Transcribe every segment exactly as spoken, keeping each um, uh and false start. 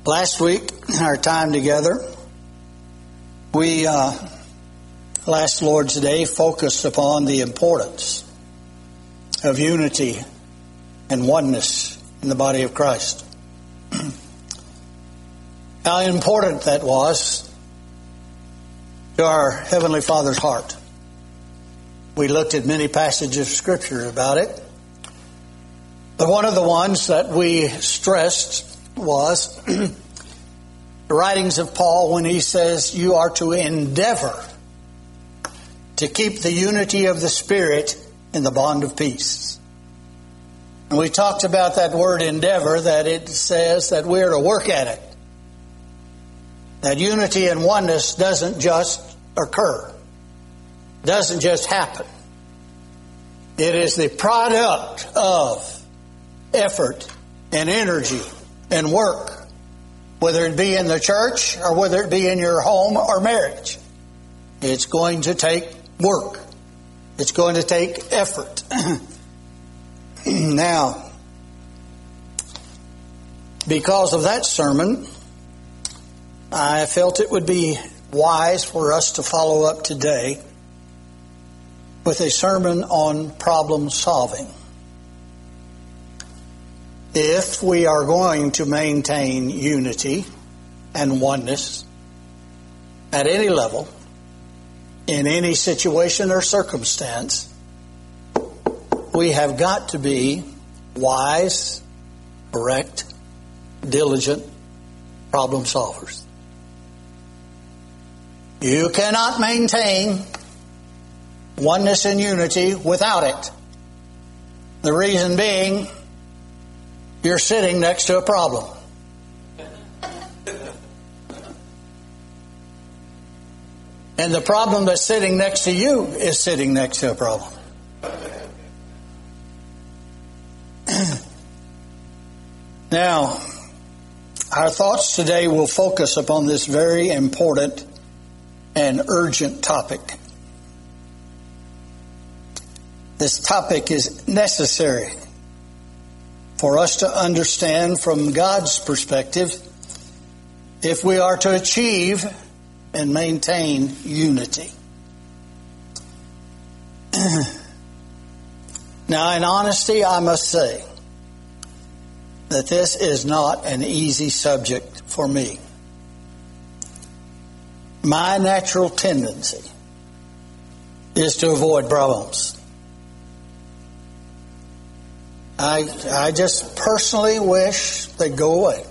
Last week, our time together, we, uh, last Lord's Day, focused upon the importance of unity and oneness in the body of Christ. How important that was to our Heavenly Father's heart. We looked at many passages of Scripture about it. But one of the ones that we stressed was the writings of Paul when he says you are to endeavor to keep the unity of the Spirit in the bond of peace. And we talked about that word endeavor, that it says that we're to work at it. That unity and oneness doesn't just occur, doesn't just happen. It is the product of effort and energy and work, whether it be in the church or whether it be in your home or marriage. It's going to take work. It's going to take effort. Now, because of that sermon, I felt it would be wise for us to follow up today with a sermon on problem solving. If we are going to maintain unity and oneness at any level, in any situation or circumstance, we have got to be wise, correct, diligent problem solvers. You cannot maintain oneness and unity without it. The reason being, you're sitting next to a problem. And the problem that's sitting next to you is sitting next to a problem. Now, our thoughts today will focus upon this very important and urgent topic. This topic is necessary for us to understand from God's perspective if we are to achieve and maintain unity. Now, in honesty, I must say that this is not an easy subject for me. My natural tendency is to avoid problems. I, I just personally wish they'd go away.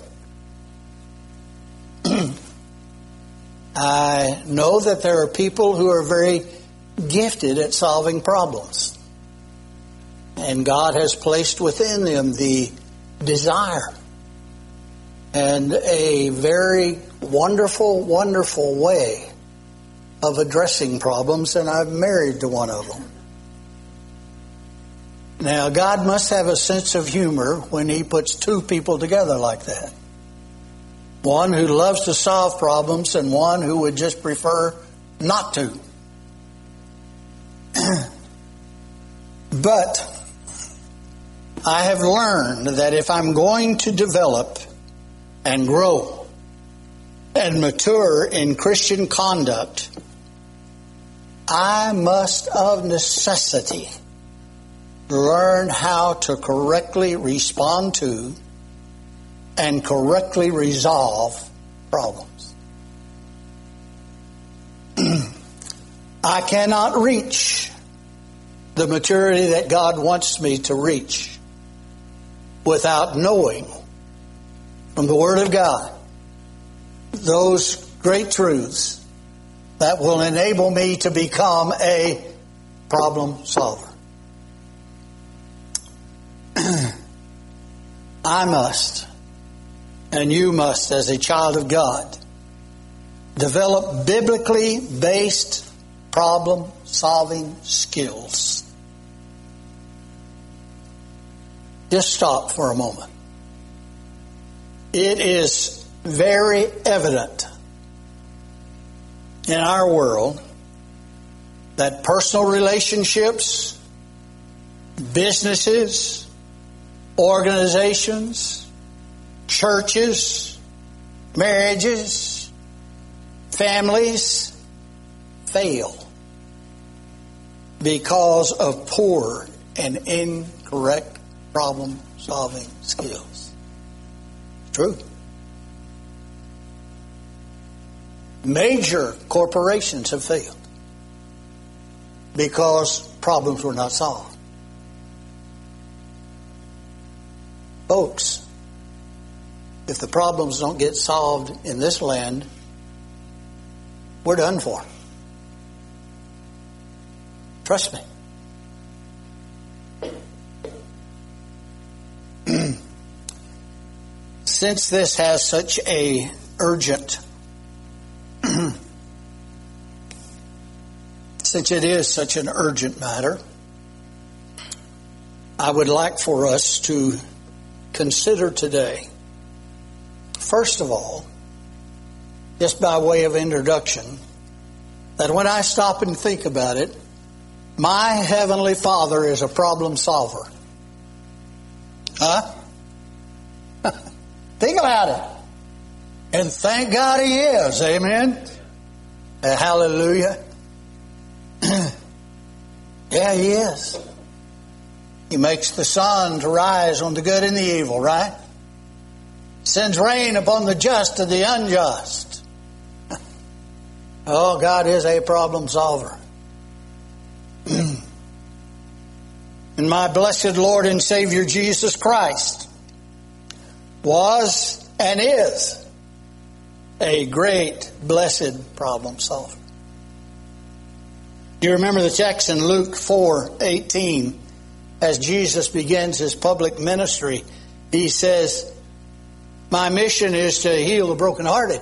I know that there are people who are very gifted at solving problems. And God has placed within them the desire and a very wonderful, wonderful way of addressing problems, and I'm married to one of them. Now, God must have a sense of humor when He puts two people together like that. One who loves to solve problems and one who would just prefer not to. But I have learned that if I'm going to develop and grow and mature in Christian conduct, I must of necessity learn how to correctly respond to and correctly resolve problems. I cannot reach the maturity that God wants me to reach without knowing from the Word of God those great truths that will enable me to become a problem solver. I must, and you must, as a child of God, develop biblically based problem-solving skills. Just stop for a moment. It is very evident in our world that personal relationships, businesses, organizations, churches, marriages, families fail because of poor and incorrect problem-solving skills. True. Major corporations have failed because problems were not solved. Folks, if the problems don't get solved in this land, we're done for. Trust me. Since this has such a urgent, since it is such an urgent matter, I would like for us to consider today, first of all, just by way of introduction, that when I stop and think about it, my Heavenly Father is a problem solver. Huh? Think about it. And thank God He is. Amen? Uh, hallelujah. Yeah, He is. He makes the sun to rise on the good and the evil, right? Sends rain upon the just and the unjust. Oh, God is a problem solver. And my blessed Lord and Savior Jesus Christ was and is a great, blessed problem solver. You remember the text in Luke four eighteen, as Jesus begins His public ministry, He says, my mission is to heal the brokenhearted.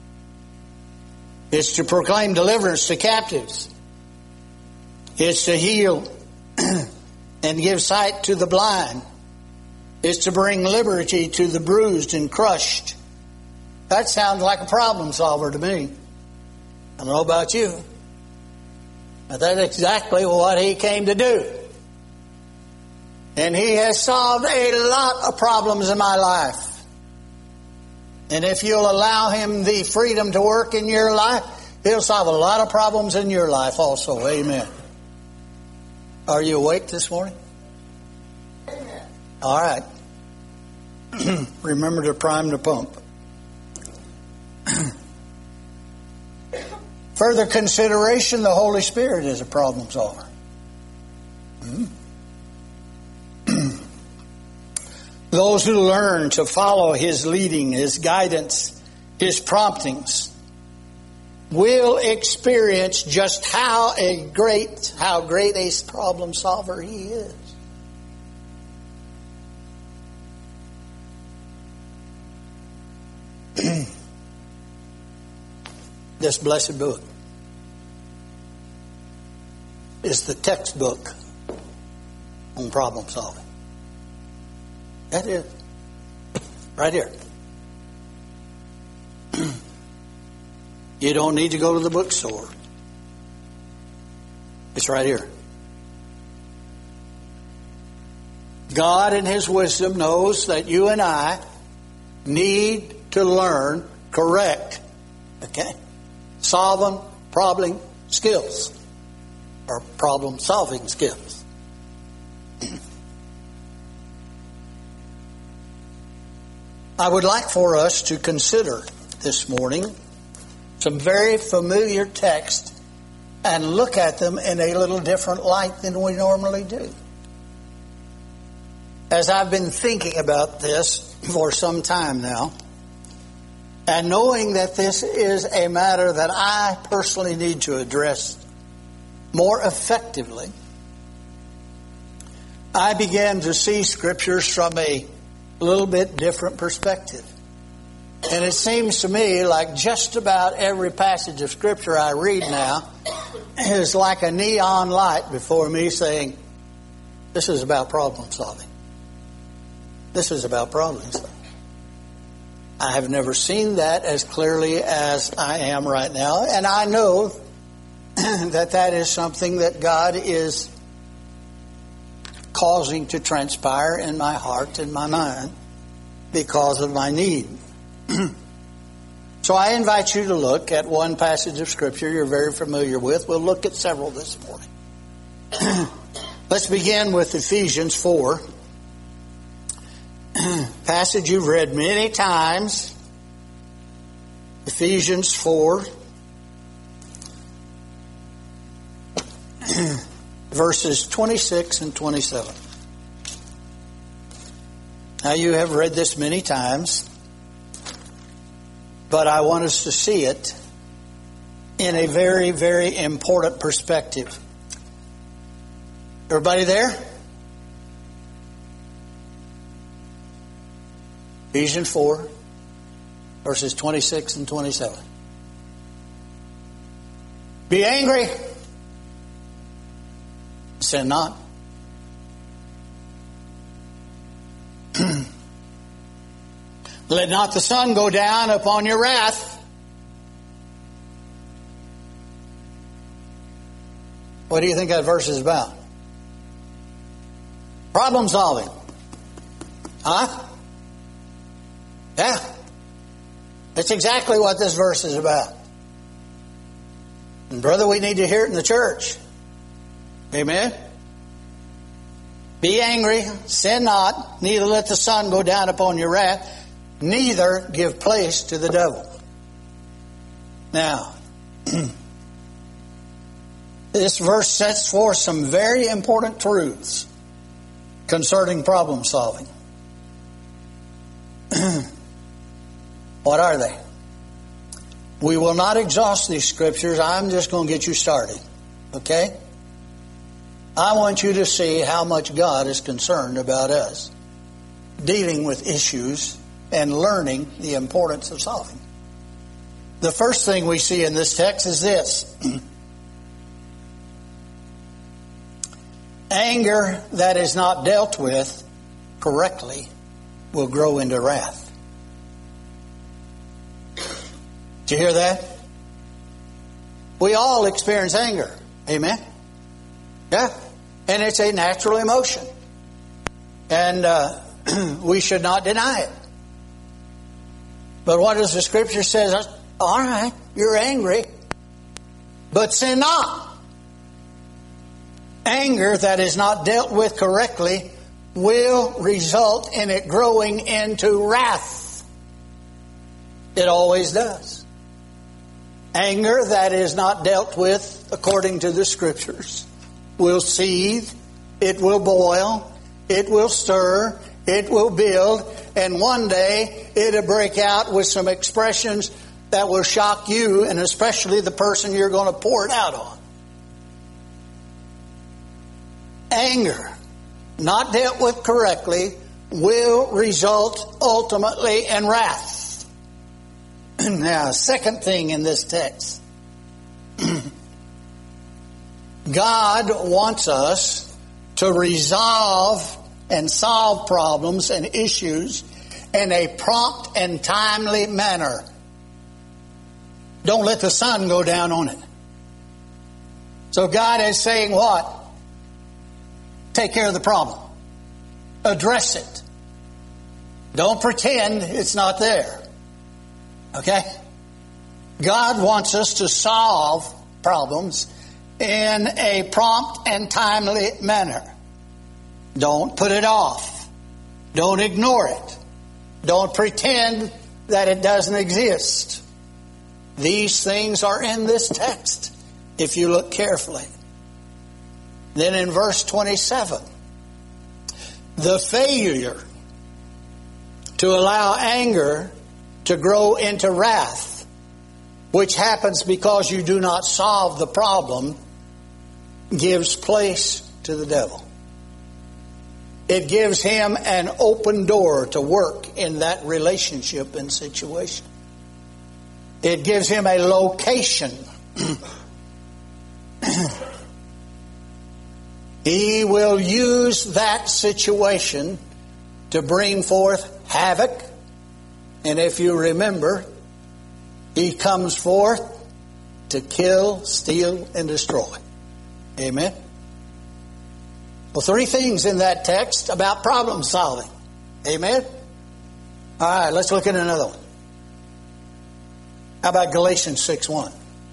It's to proclaim deliverance to captives. It's to heal and give sight to the blind. It's to bring liberty to the bruised and crushed. That sounds like a problem solver to me. I don't know about you, but that's exactly what He came to do. And He has solved a lot of problems in my life. And if you'll allow Him the freedom to work in your life, He'll solve a lot of problems in your life also. Amen. Are you awake this morning? All right. Remember to prime the pump. Further consideration, the Holy Spirit is a problem solver. Hmm. Those who learn to follow His leading, His guidance, His promptings will experience just how a great, how great a problem solver He is. This blessed book is the textbook on problem solving. That is. Right here. You don't need to go to the bookstore. It's right here. God in His wisdom knows that you and I need to learn correct, okay, solving problem skills or problem solving skills. I would like for us to consider this morning some very familiar texts and look at them in a little different light than we normally do. As I've been thinking about this for some time now, and knowing that this is a matter that I personally need to address more effectively, I began to see scriptures from a little bit different perspective. And it seems to me like just about every passage of Scripture I read now is like a neon light before me saying, this is about problem solving. This is about problem solving. I have never seen that as clearly as I am right now. And I know that that is something that God is causing to transpire in my heart and my mind because of my need. So I invite you to look at one passage of Scripture you're very familiar with. We'll look at several this morning. Let's begin with Ephesians four. Passage you've read many times. Ephesians four. Verses twenty-six and twenty-seven. Now you have read this many times, but I want us to see it in a very, very important perspective. Everybody there? Ephesians four, verses twenty-six and twenty-seven. Be angry. Sin not. Let not the sun go down upon your wrath. What do you think that verse is about? Problem solving. Huh? Yeah. That's exactly what this verse is about. And brother, we need to hear it in the church. Amen? Be angry, sin not, neither let the sun go down upon your wrath, neither give place to the devil. Now, this verse sets forth some very important truths concerning problem solving. What are they? We will not exhaust these scriptures. I'm just going to get you started. Okay? I want you to see how much God is concerned about us dealing with issues and learning the importance of solving. The first thing we see in this text is this. Anger that is not dealt with correctly will grow into wrath. Did you hear that? We all experience anger. Amen? Yeah. And it's a natural emotion. And uh, we should not deny it. But what does the Scripture say? All right, you're angry, but sin not. Anger that is not dealt with correctly will result in it growing into wrath. It always does. Anger that is not dealt with according to the Scriptures will seethe, it will boil, it will stir, it will build, and one day it'll break out with some expressions that will shock you, and especially the person you're going to pour it out on. Anger, not dealt with correctly, will result ultimately in wrath. Now, second thing in this text. God wants us to resolve and solve problems and issues in a prompt and timely manner. Don't let the sun go down on it. So God is saying what? Take care of the problem. Address it. Don't pretend it's not there. Okay? God wants us to solve problems in a prompt and timely manner. Don't put it off. Don't ignore it. Don't pretend that it doesn't exist. These things are in this text, if you look carefully. Then in verse twenty-seven, the failure to allow anger to grow into wrath, which happens because you do not solve the problem, gives place to the devil. It gives him an open door to work in that relationship and situation. It gives him a location. He will use that situation to bring forth havoc. And if you remember, he comes forth to kill, steal, and destroy. Amen? Well, three things in that text about problem solving. Amen? All right, let's look at another one. How about Galatians six one?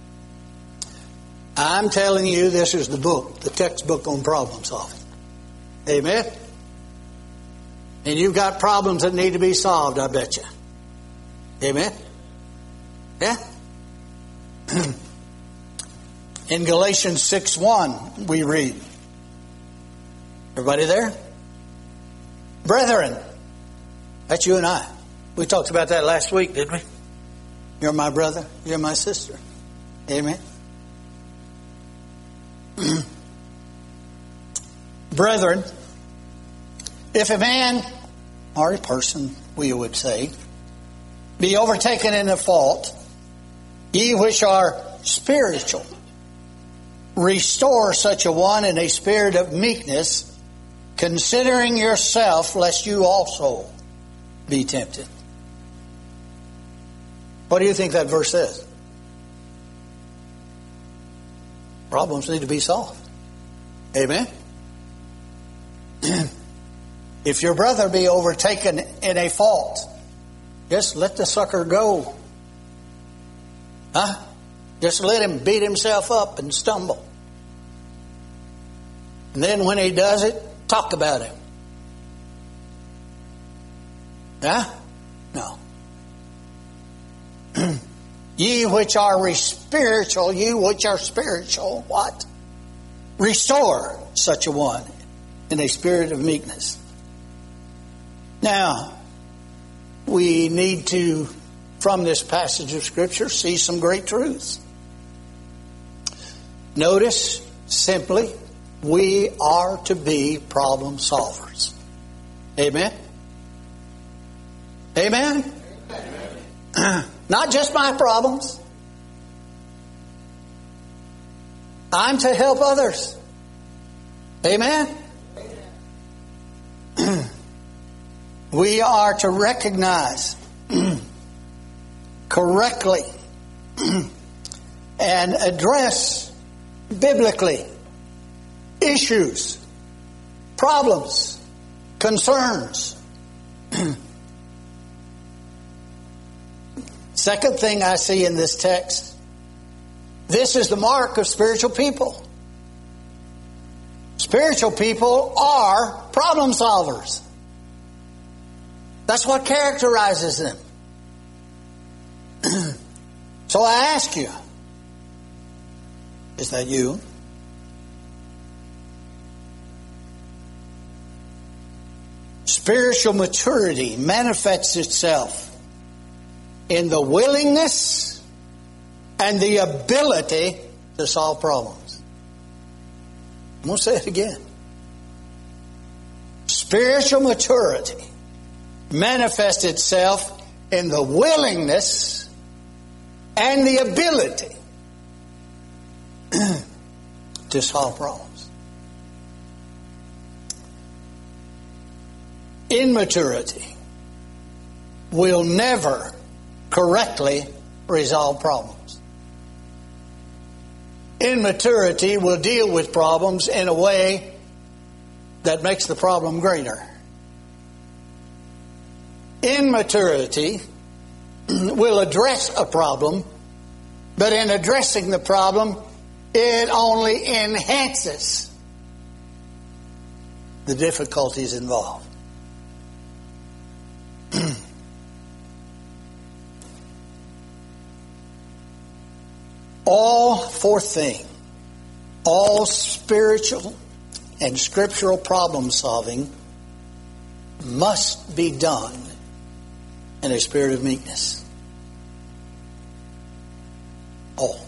I'm telling you, this is the book, the textbook on problem solving. Amen? And you've got problems that need to be solved, I bet you. Amen? Yeah? In Galatians six one, we read. Everybody there? Brethren. That's you and I. We talked about that last week, didn't we? You're my brother. You're my sister. Amen? Brethren, if a man, or a person, we would say, be overtaken in a fault, ye which are spiritual, restore such a one in a spirit of meekness, considering yourself, lest you also be tempted. What do you think that verse says? Problems need to be solved. Amen? If your brother be overtaken in a fault, just let the sucker go. Huh? Just let him beat himself up and stumble. And then when he does it, talk about him. Huh? No. Ye which are spiritual, you which are spiritual, what? Restore such a one in a spirit of meekness. Now, we need to, from this passage of Scripture, see some great truths. Notice, simply, we are to be problem solvers. Amen? Amen? Amen. Not just my problems. I'm to help others. Amen? We are to recognize correctly and address biblically issues, problems, concerns. Second thing I see in this text, this is the mark of spiritual people. Spiritual people are problem solvers. That's what characterizes them. So I ask you, is that you? Spiritual maturity manifests itself in the willingness and the ability to solve problems. I'm going to say it again. Spiritual maturity manifests itself in the willingness and the ability to solve problems. Immaturity will never correctly resolve problems. Immaturity will deal with problems in a way that makes the problem greater. Immaturity will address a problem, but in addressing the problem, it only enhances the difficulties involved. All, fourth thing, all spiritual and scriptural problem solving must be done in a spirit of meekness. Oh.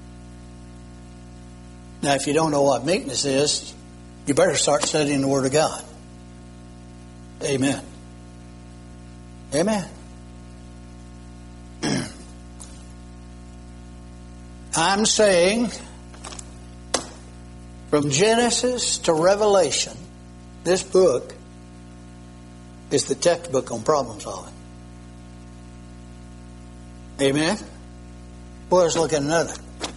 Now, if you don't know what meekness is, you better start studying the Word of God. Amen. Amen. I'm saying from Genesis to Revelation, this book is the textbook on problem solving. Amen? Well, let's look at another.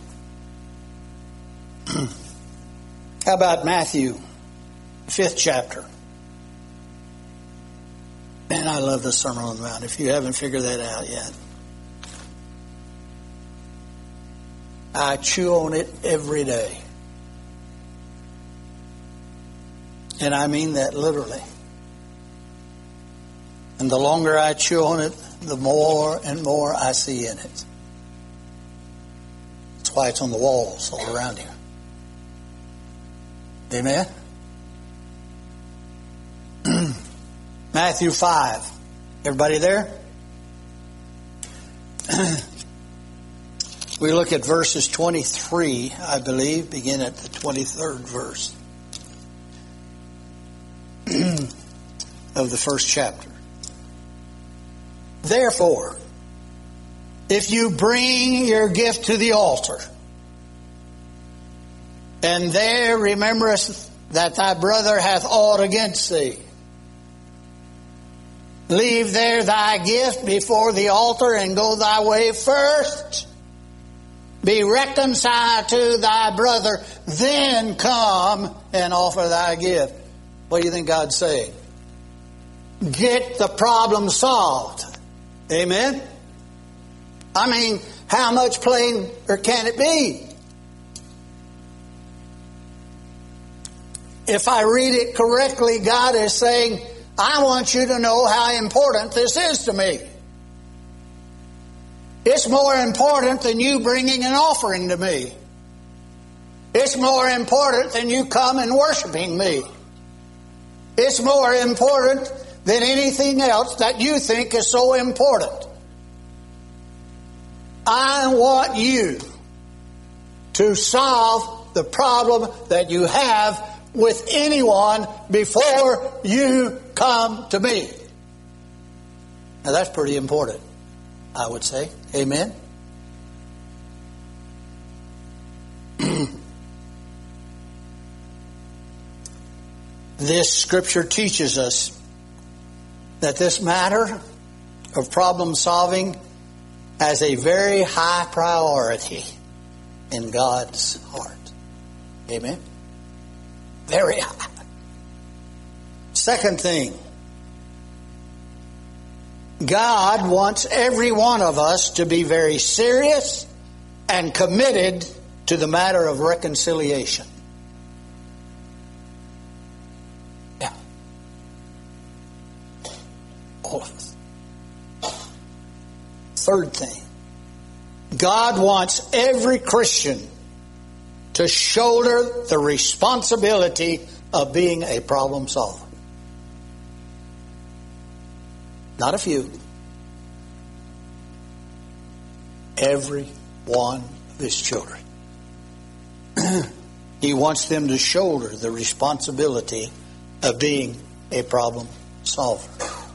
How about Matthew, fifth chapter? And I love the Sermon on the Mount, if you haven't figured that out yet. I chew on it every day. And I mean that literally. And the longer I chew on it, the more and more I see in it. That's why it's on the walls all around here. Amen? Matthew five. Everybody there? We look at verses twenty-three, I believe, begin at the twenty-third verse of the first chapter. Therefore, if you bring your gift to the altar, and there rememberest that thy brother hath aught against thee, leave there thy gift before the altar and go thy way first. Be reconciled to thy brother, then come and offer thy gift. What do you think God's saying? Get the problem solved. Amen? I mean, how much plainer can it be? If I read it correctly, God is saying, I want you to know how important this is to me. It's more important than you bringing an offering to me. It's more important than you come and worshiping me. It's more important than anything else that you think is so important. I want you to solve the problem that you have with anyone before you come to me. Now that's pretty important, I would say. Amen? This scripture teaches us that this matter of problem solving has a very high priority in God's heart. Amen? Very high. Second thing, God wants every one of us to be very serious and committed to the matter of reconciliation. Yeah. All of us. Third thing, God wants every Christian to shoulder the responsibility of being a problem solver. Not a few. Every one of his children. He wants them to shoulder the responsibility of being a problem solver.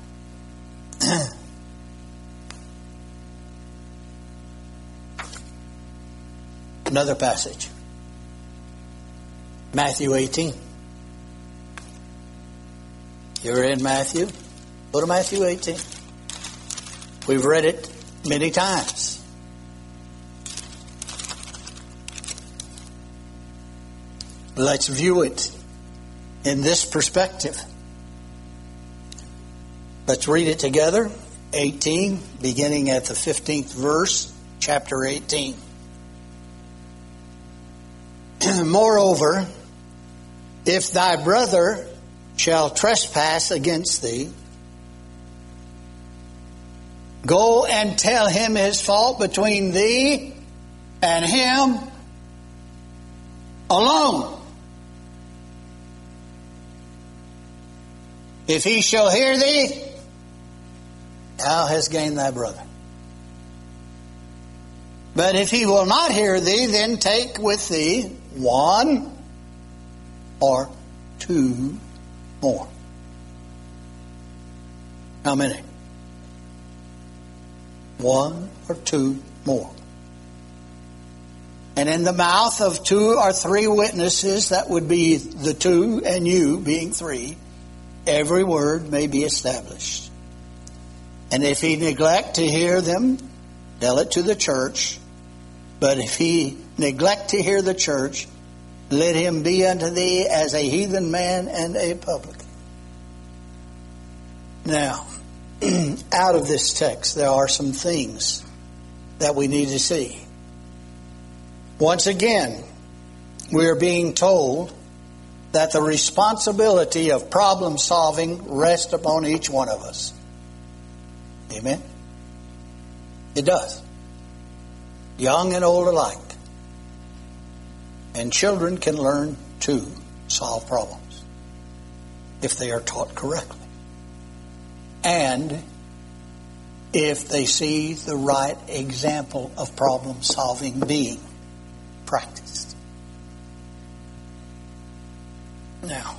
Another passage. Matthew eighteen. You're in Matthew. Go to Matthew eighteen. We've read it many times. Let's view it in this perspective. Let's read it together. eighteen, beginning at the fifteenth verse, chapter eighteen. Moreover, if thy brother shall trespass against thee, go and tell him his fault between thee and him alone. If he shall hear thee, thou hast gained thy brother. But if he will not hear thee, then take with thee one or two more. How many? One or two more. And in the mouth of two or three witnesses, that would be the two and you being three, every word may be established. And if he neglect to hear them, tell it to the church. But if he neglect to hear the church, let him be unto thee as a heathen man and a publican. Now, out of this text, there are some things that we need to see. Once again, we are being told that the responsibility of problem solving rests upon each one of us. Amen? It does. Young and old alike. And children can learn to solve problems if they are taught correctly. And if they see the right example of problem solving being practiced. Now,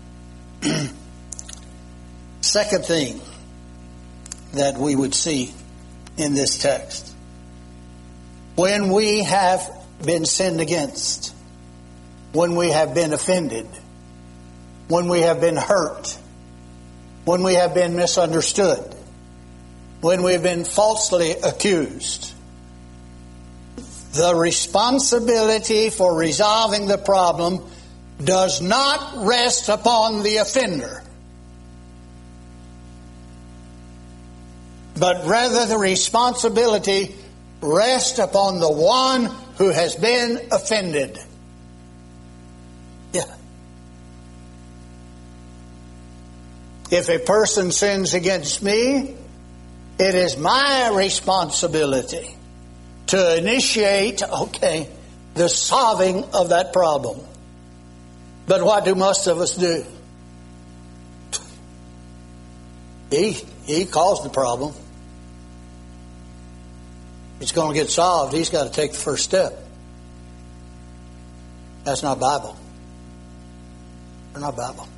second thing that we would see in this text. When we have been sinned against, when we have been offended, when we have been hurt, when we have been misunderstood, when we have been falsely accused, the responsibility for resolving the problem does not rest upon the offender, but rather the responsibility rests upon the one who has been offended. Yeah. If a person sins against me, it is my responsibility to initiate, okay, the solving of that problem. But what do most of us do? He, he caused the problem. It's going to get solved. He's got to take the first step. That's not Bible. They're not Bible.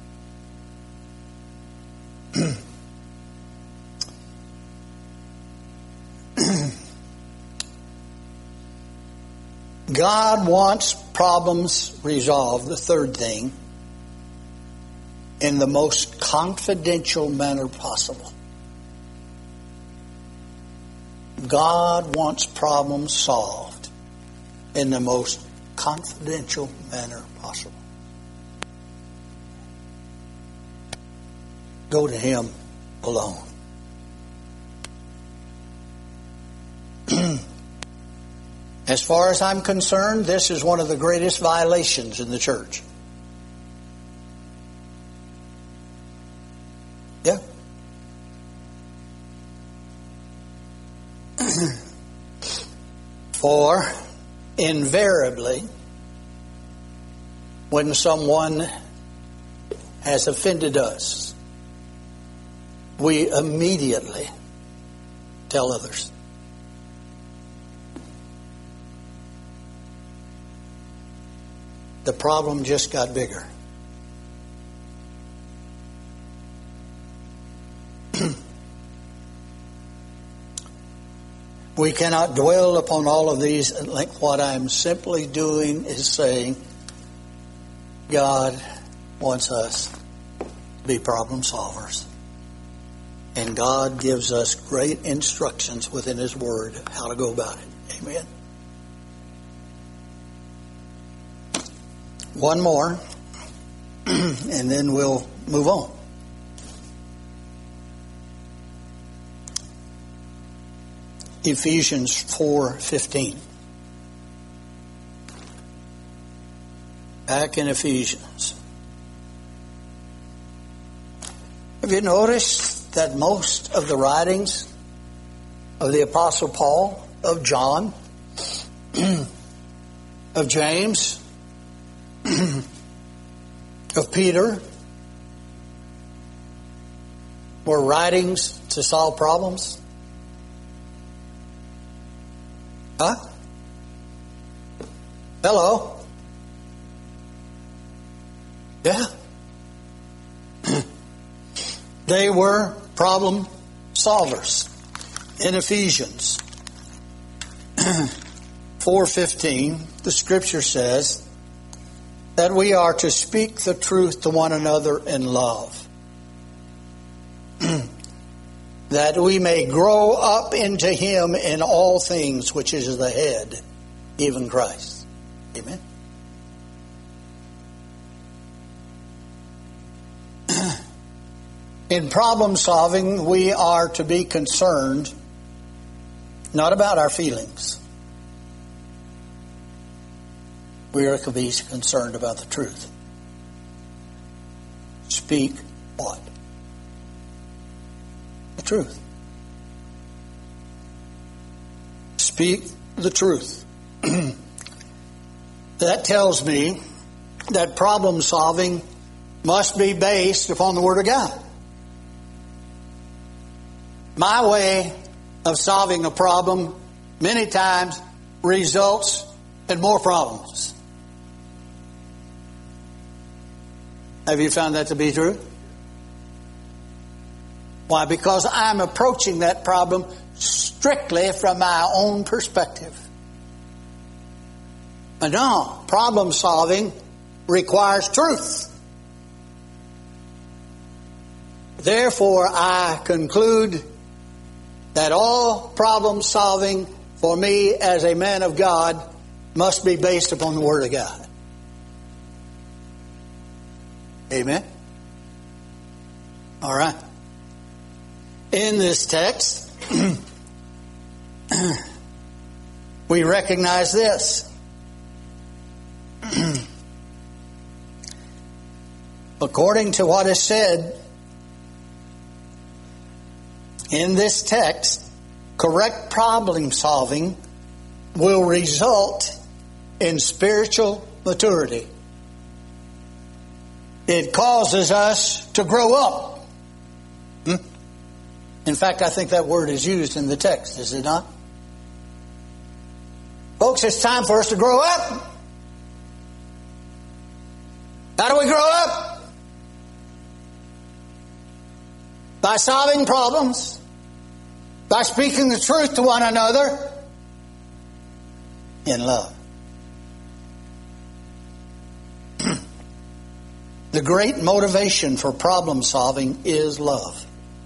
God wants problems resolved, the third thing, in the most confidential manner possible. God wants problems solved in the most confidential manner possible. Go to Him alone. As far as I'm concerned, this is one of the greatest violations in the church. Yeah. For invariably, when someone has offended us, we immediately tell others. The problem just got bigger. We cannot dwell upon all of these at length. What I'm simply doing is saying God wants us to be problem solvers. And God gives us great instructions within His Word how to go about it. Amen. One more, and then we'll move on. Ephesians four fifteen. Back in Ephesians. Have you noticed that most of the writings of the Apostle Paul, of John, of James, of Peter, were writings to solve problems? Huh? Hello? Yeah. They were problem solvers. In Ephesians four fifteen, the Scripture says that we are to speak the truth to one another in love, that we may grow up into Him in all things, which is the head, even Christ. Amen. In problem solving, we are to be concerned not about our feelings, we are to be concerned about the truth. Speak what? The truth. Speak the truth. That tells me that problem solving must be based upon the Word of God. My way of solving a problem many times results in more problems. Have you found that to be true? Why? Because I'm approaching that problem strictly from my own perspective. But no, problem solving requires truth. Therefore, I conclude that all problem solving for me as a man of God must be based upon the Word of God. Amen? All right. In this text, we recognize this. According to what is said in this text, correct problem solving will result in spiritual maturity. It causes us to grow up. Hmm? In fact, I think that word is used in the text, is it not? Folks, it's time for us to grow up. How do we grow up? By solving problems, by speaking the truth to one another in love. The great motivation for problem solving is love.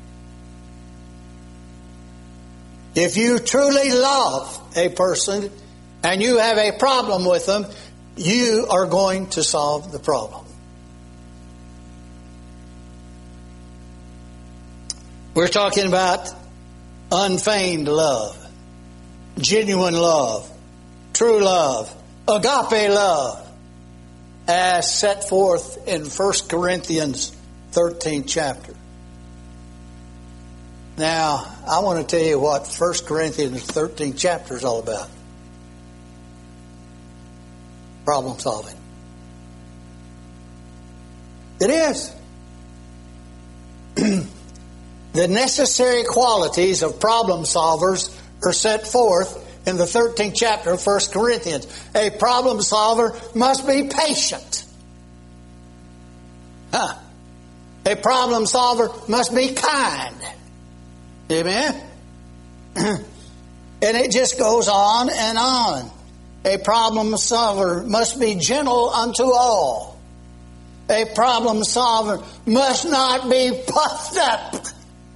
If you truly love a person and you have a problem with them, you are going to solve the problem. We're talking about unfeigned love, genuine love, true love, agape love, as set forth in First Corinthians thirteenth chapter. Now, I want to tell you what First Corinthians thirteenth chapter is all about. Problem solving. It is. The necessary qualities of problem solvers are set forth in the thirteenth chapter of First Corinthians. A problem solver must be patient. Huh. A problem solver must be kind. Amen? And it just goes on and on. A problem solver must be gentle unto all. A problem solver must not be puffed up.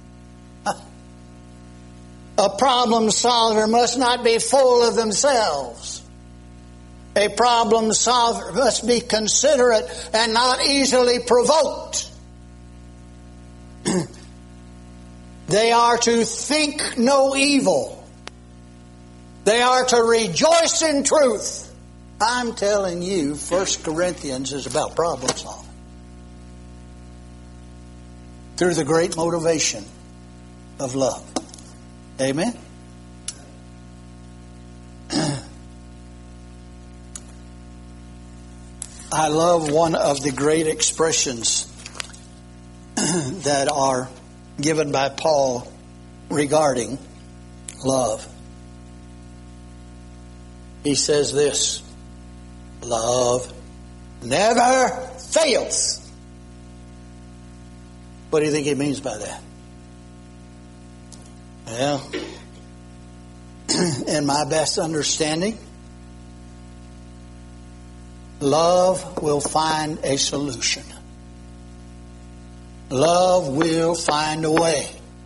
A problem solver must not be full of themselves. A problem solver must be considerate and not easily provoked. They are to think no evil. They are to rejoice in truth. I'm telling you, First Corinthians is about problem solving. Through the great motivation of love. Amen? I love one of the great expressions that are given by Paul regarding love. He says this: love never fails. What do you think he means by that? Well, in my best understanding, love will find a solution. Love will find a way.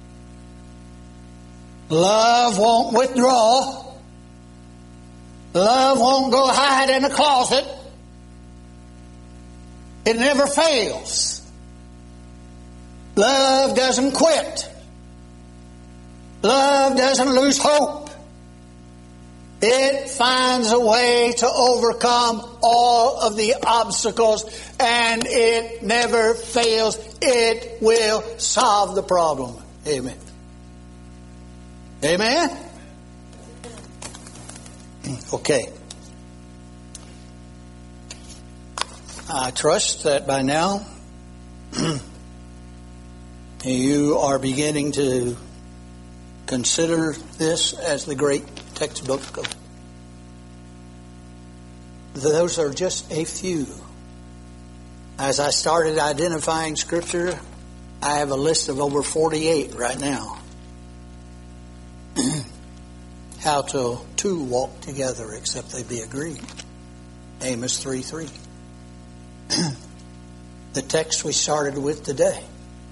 Love won't withdraw. Love won't go hide in a closet. It never fails. Love doesn't quit. Love doesn't lose hope. It finds a way to overcome all of the obstacles, and it never fails. It will solve the problem. Amen. Amen? Okay. I trust that by now you are beginning to consider this as the great textbook of. Those are just a few. As I started identifying Scripture, I have a list of over forty-eight right now. How to two walk together except they be agreed. Amos three three. The text we started with today.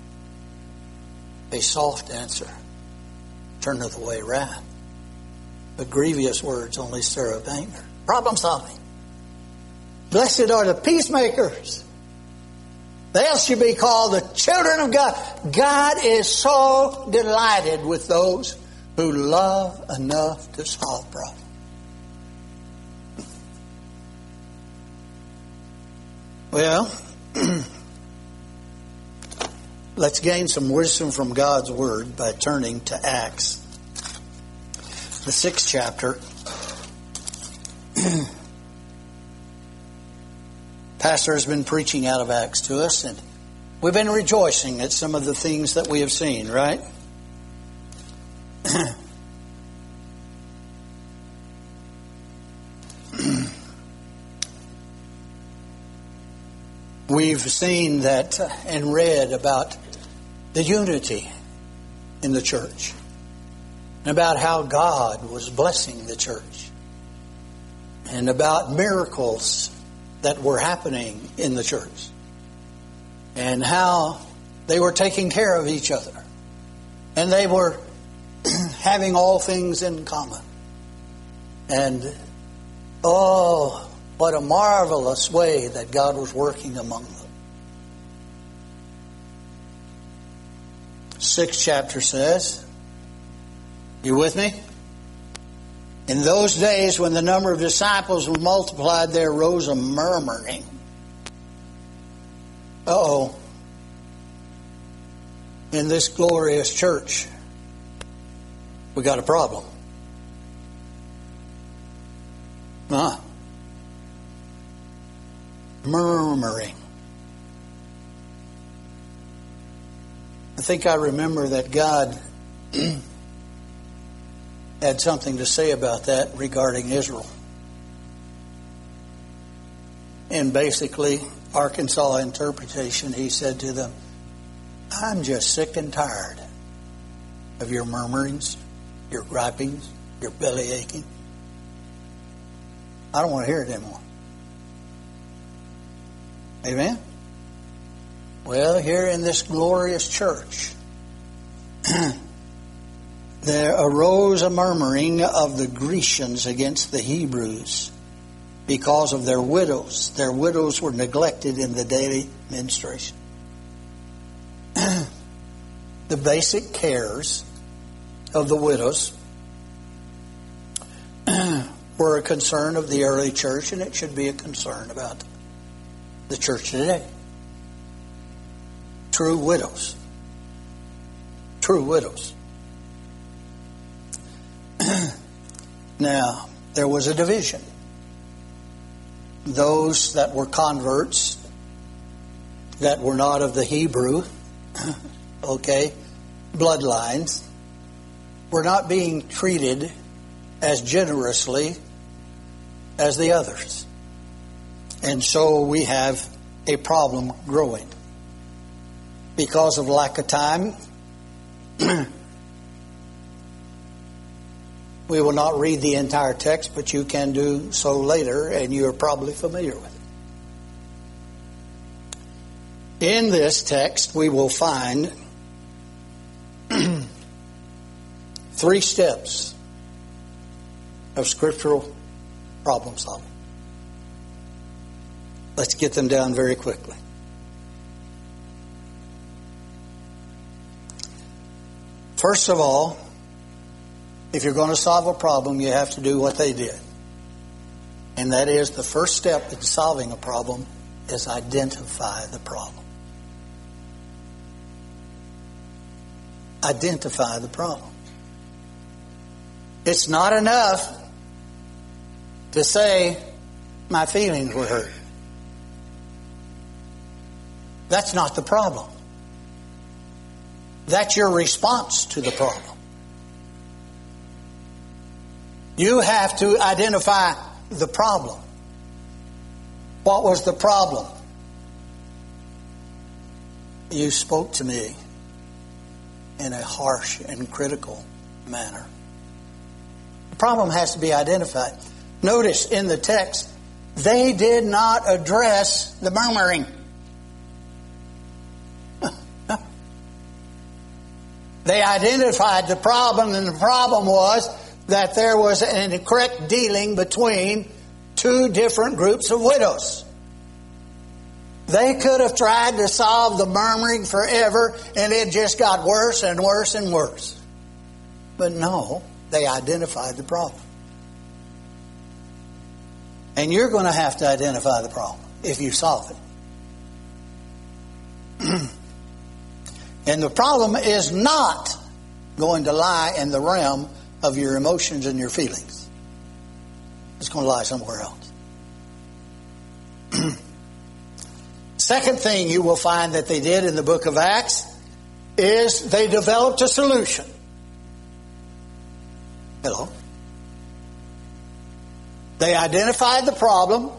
A soft answer turneth away wrath, but grievous words only stir up anger. Problem solving. Blessed are the peacemakers. They shall be called the children of God. God is so delighted with those who love enough to solve problems. Well, let's gain some wisdom from God's Word by turning to Acts, the sixth chapter. Pastor has been preaching out of Acts to us, and we've been rejoicing at some of the things that we have seen, right? We've seen that and read about the unity in the church, and about how God was blessing the church, and about miracles that were happening in the church, and how they were taking care of each other, and they were having all things in common. And oh, what a marvelous way that God was working among them. Sixth chapter says, you with me? In those days when the number of disciples was multiplied, there arose a murmuring. Uh-oh. In this glorious church, we got a problem. Huh? Murmuring. I think I remember that God had something to say about that regarding Israel. In basically Arkansas interpretation, he said to them, I'm just sick and tired of your murmurings, your gripings, your belly aching. I don't want to hear it anymore. Amen? Well, here in this glorious church, there arose a murmuring of the Grecians against the Hebrews because of their widows. Their widows were neglected in the daily ministration. The basic cares of the widows were a concern of the early church, and it should be a concern about the church today. True widows. True widows. Now, there was a division. Those that were converts, that were not of the Hebrew, okay, bloodlines, were not being treated as generously as the others. And so we have a problem growing. Because of lack of time, we will not read the entire text, but you can do so later, and you are probably familiar with it. In this text, we will find three steps of scriptural problem solving. Let's get them down very quickly. First of all, if you're going to solve a problem, you have to do what they did. And that is, the first step in solving a problem is identify the problem. Identify the problem. It's not enough to say, my feelings were hurt. That's not the problem. That's your response to the problem. You have to identify the problem. What was the problem? You spoke to me in a harsh and critical manner. The problem has to be identified. Notice in the text, they did not address the murmuring. They identified the problem, and the problem was that there was an incorrect dealing between two different groups of widows. They could have tried to solve the murmuring forever, and it just got worse and worse and worse. But no, they identified the problem. And you're going to have to identify the problem if you solve it. And the problem is not going to lie in the realm of your emotions and your feelings. It's going to lie somewhere else. Second thing you will find that they did in the book of Acts is they developed a solution. Hello? They identified the problem.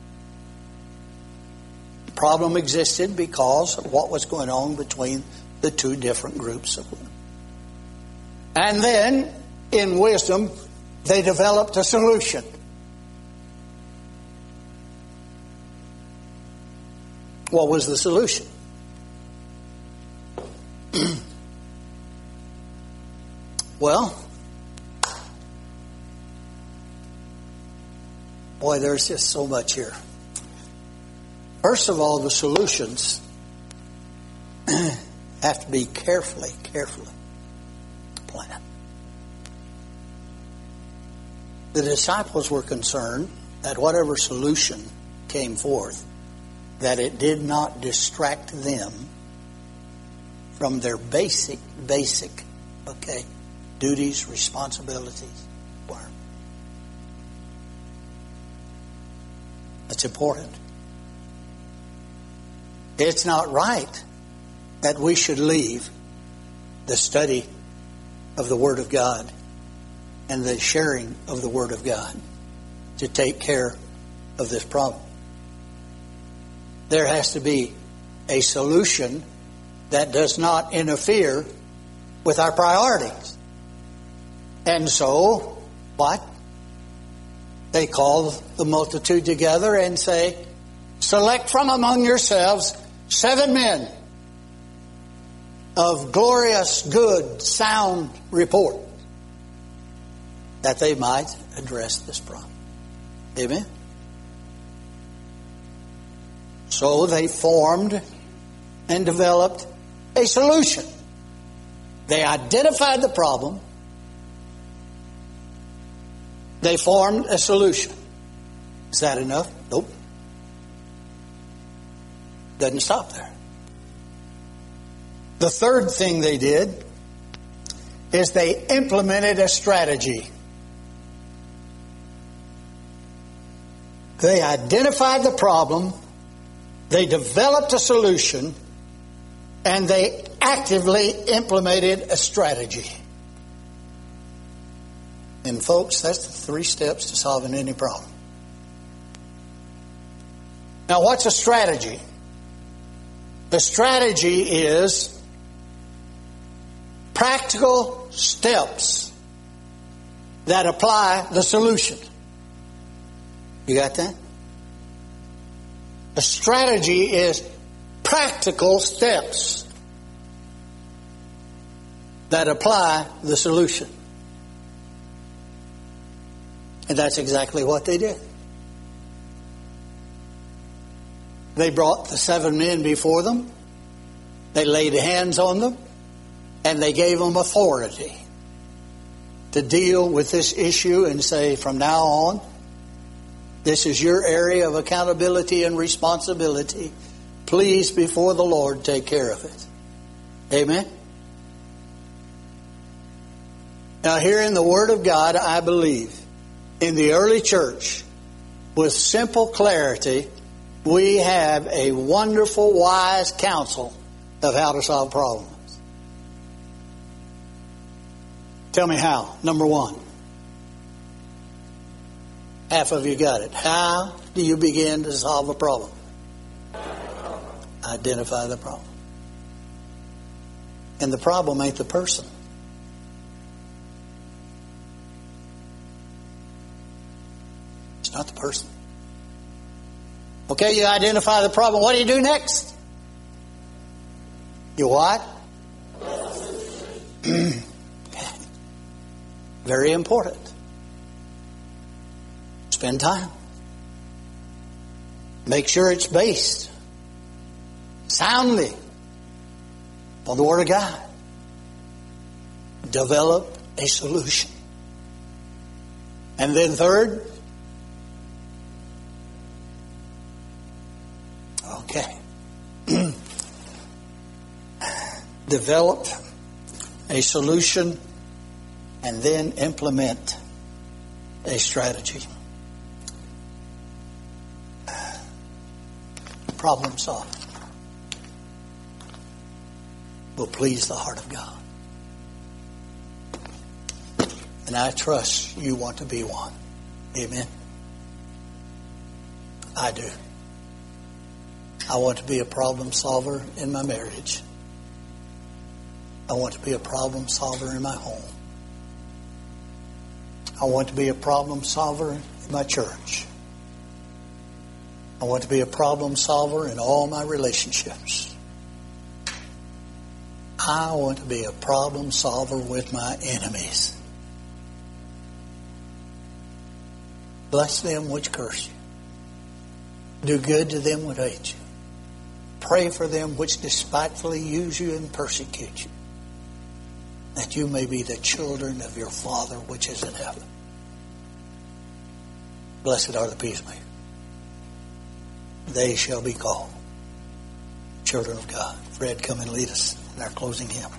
The problem existed because of what was going on between the two different groups of women. And then, in wisdom, they developed a solution. What was the solution? Well, boy, there's just so much here. First of all, the solutions have to be carefully, carefully planned. The disciples were concerned that whatever solution came forth, that it did not distract them from their basic, basic, okay, duties, responsibilities. That's important. It's not right that we should leave the study of the Word of God and the sharing of the Word of God to take care of this problem. There has to be a solution that does not interfere with our priorities. And so, what? They call the multitude together and say, select from among yourselves seven men of glorious, good, sound report, that they might address this problem. Amen? So they formed and developed a solution. They identified the problem. They formed a solution. Is that enough? Nope. Doesn't stop there. The third thing they did is they implemented a strategy. They identified the problem, they developed a solution, and they actively implemented a strategy. And folks, that's the three steps to solving any problem. Now, what's a strategy? The strategy is practical steps that apply the solution. You got that? A strategy is practical steps that apply the solution. And that's exactly what they did. They brought the seven men before them. They laid hands on them. And they gave them authority. to deal with this issue and say, from now on, this is your area of accountability and responsibility. Please, before the Lord, take care of it. Amen? Now, here in the Word of God, I believe, in the early church, with simple clarity, we have a wonderful, wise counsel of how to solve problems. Tell me how. Number one. Half of you got it. How do you begin to solve a problem? Identify the problem. And the problem ain't the person. It's not the person. Okay, you identify the problem. What do you do next? You what? Very important. Spend time. Make sure it's based soundly on the Word of God. Develop a solution. And then third, okay, develop a solution and then implement a strategy. Problem solved will please the heart of God. And I trust you want to be one. Amen. I do. I want to be a problem solver in my marriage. I want to be a problem solver in my home. I want to be a problem solver in my church. I want to be a problem solver in all my relationships. I want to be a problem solver with my enemies. Bless them which curse you. Do good to them which hate you. Pray for them which despitefully use you and persecute you, that you may be the children of your Father which is in heaven. Blessed are the peacemakers. They shall be called children of God. Fred, come and lead us in our closing hymn.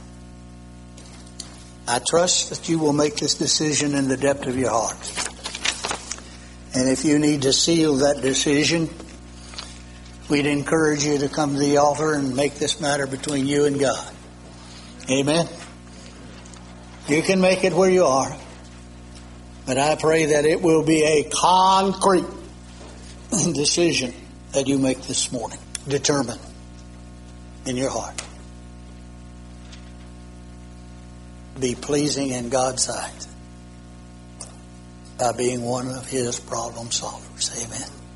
I trust that you will make this decision in the depth of your heart. And if you need to seal that decision, we'd encourage you to come to the altar and make this matter between you and God. Amen. You can make it where you are. But I pray that it will be a concrete decision that you make this morning. Determine in your heart. Be pleasing in God's sight by being one of His problem solvers. Amen.